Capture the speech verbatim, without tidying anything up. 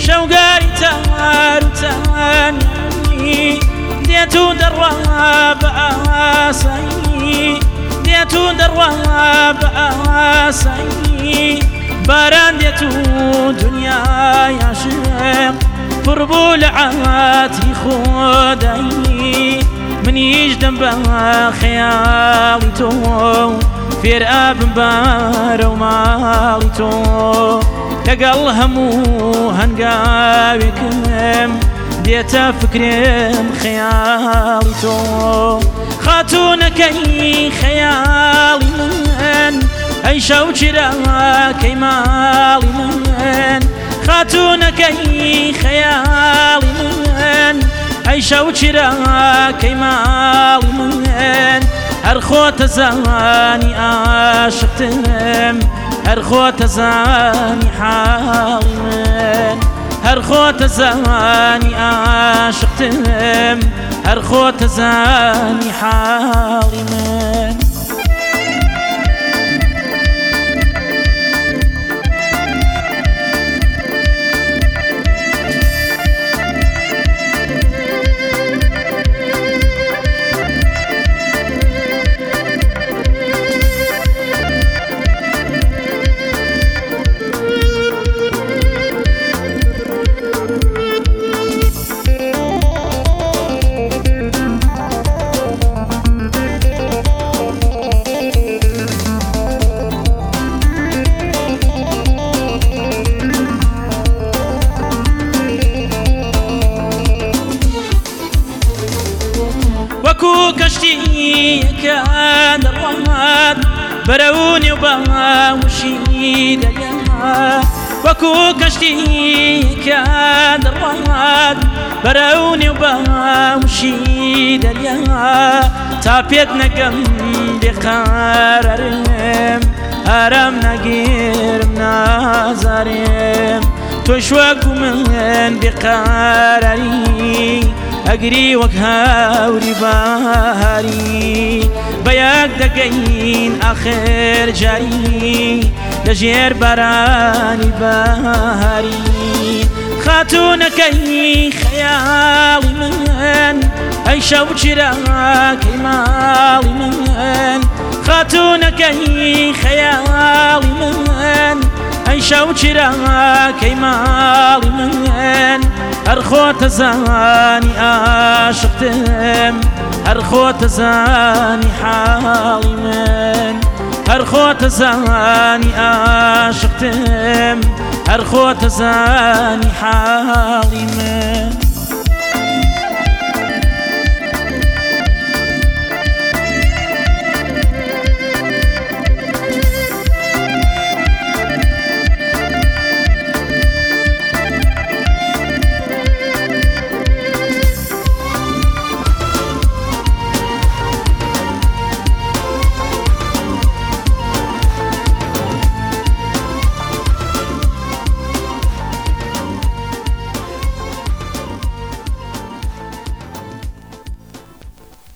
شەوگاری تار و تانیانی دێت و دەڕوا بە ئاسایی دێت و دەڕوا بە ئاسایی باران دێت و دنیای عاشق پڕ بوو لە عاتری خۆدایی منیش دەم بە خەیاڵی تۆ فێر ئابم بارە و ماڵی تۆ لەگەڵ هەموو هەنگاوێکم دێتە فکرم خەیاڵی تۆ خاتوونەکەی خەیاڵی من ئەی شەو چیرەکەی ماڵی من خاتوونەکەی خەیاڵی من ئەی شەو چیرەکەی ماڵی من هەر خۆتە زانی عاشقتم هەر خۆتە زانی حاڵی من هەر خۆتە زانی عاشقتم هەر خۆتە زانی حاڵی من وەکو کەشتیەکە دەڕوات بەرەونی و باوشی دەریا وەکو کەشتیەکە دەڕوات بەرەونی و باوشی دەریا تا پێت نەگەم بێقەرارم ئارام ناگیرم نازارم تۆش وەکو من بێقەراری ئەگری وەک هاوری بەهاری بەیەک دەگەین ئاخر جاری لەژێر بارانی بەهاری خاتوونەکەی خەیاڵی من ئەی شەو چیرەکەی ماڵی من خاتوونەکەی خەیاڵی من ئەی شەو چیرەکەی ماڵی من هەر خۆتە زانی عاشقتم هەر خۆتە زانی حاڵی من هەر خۆتە زانی عاشقتم هەر خۆتە زانی حاڵی من